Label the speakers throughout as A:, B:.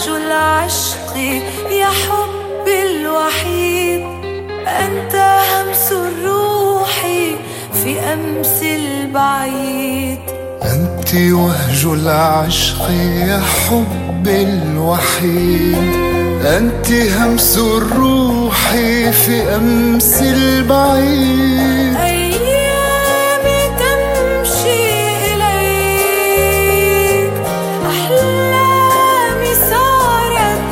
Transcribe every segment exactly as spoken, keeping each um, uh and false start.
A: وهج العشق يا حبي الوحيد، أنت همس الروح في أمس البعيد.
B: أنت وهج العشق يا حبي الوحيد، أنت همس الروح في أمس البعيد.
A: أيامي تمشي إليك، أحلامي صارت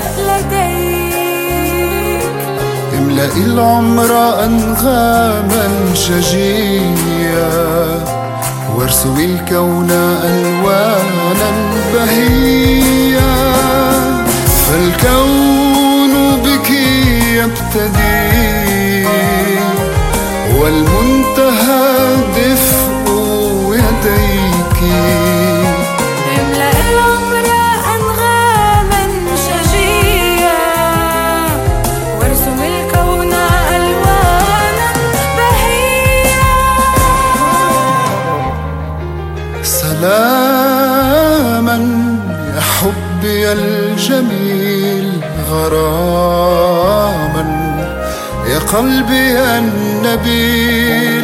A: لديك.
B: املئ العمر أنغاما شجية، وارسمي الكون ألوانا بهية. فالكون بك يبتدي، والمنتهى دفء يديك.
A: املأ العمر أنغاما شجية، وارسم الكون ألوانا بهية.
B: سلاما يا حبي الجميل، غراما يا قلبي النبيل.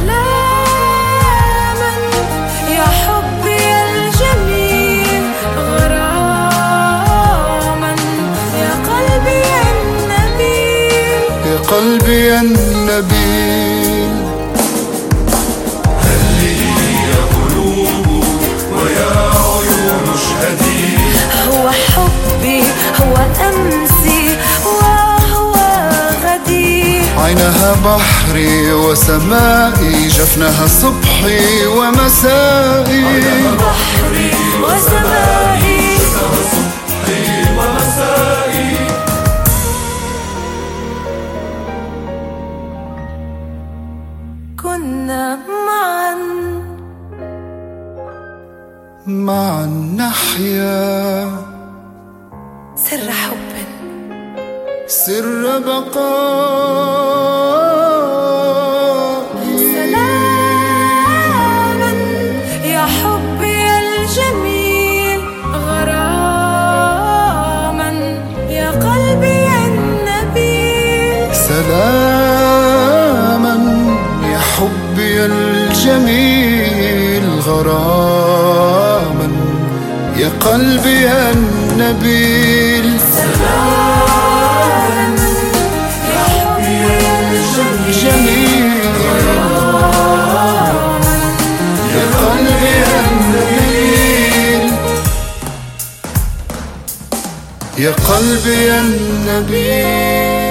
A: سلاما يا حبي الجميل، غراما يا قلبي النبيل.
B: يا قلبي النبيل.
A: هو حبي هو أمسي وهو غدي.
B: عينها بحري وسمائي، جفنها صبحي ومسائي.
A: عينها بحري وسمائي،
B: جفنها صبحي ومسائي.
A: كنا معا
B: معا نحيا
A: سر حب،
B: سر بقاء.
A: سلاما يا حبي الجميل، غراما يا قلبي النبيل.
B: سلاما يا حبي الجميل، غراما يا قلبي النبيل.
A: سلاما يا حبي الجميل، غراما
B: يا قلبي النبيل. يا قلبي النبيل.